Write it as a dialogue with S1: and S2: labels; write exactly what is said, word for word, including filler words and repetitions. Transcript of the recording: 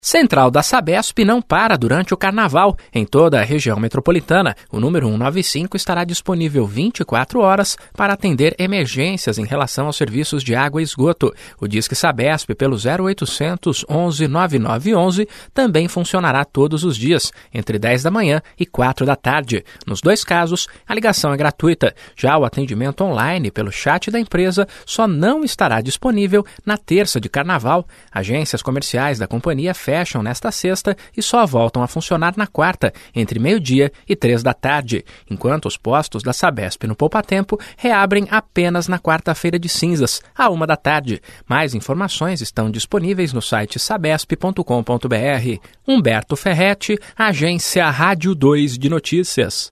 S1: Central da Sabesp não para durante o Carnaval. Em toda a região metropolitana, o número cento e noventa e cinco estará disponível vinte e quatro horas para atender emergências em relação aos serviços de água e esgoto. O Disque Sabesp pelo zero oitocentos, onze, noventa e nove onze também funcionará todos os dias, entre dez da manhã e quatro da tarde. Nos dois casos, a ligação é gratuita. Já o atendimento online pelo chat da empresa só não estará disponível na terça de Carnaval. Agências comerciais da companhia fecham nesta sexta e só voltam a funcionar na quarta, entre meio-dia e três da tarde, enquanto os postos da Sabesp no Poupa Tempo reabrem apenas na quarta-feira de cinzas, à uma da tarde. Mais informações estão disponíveis no site sabesp ponto com ponto br. Humberto Ferretti, Agência Rádio dois de Notícias.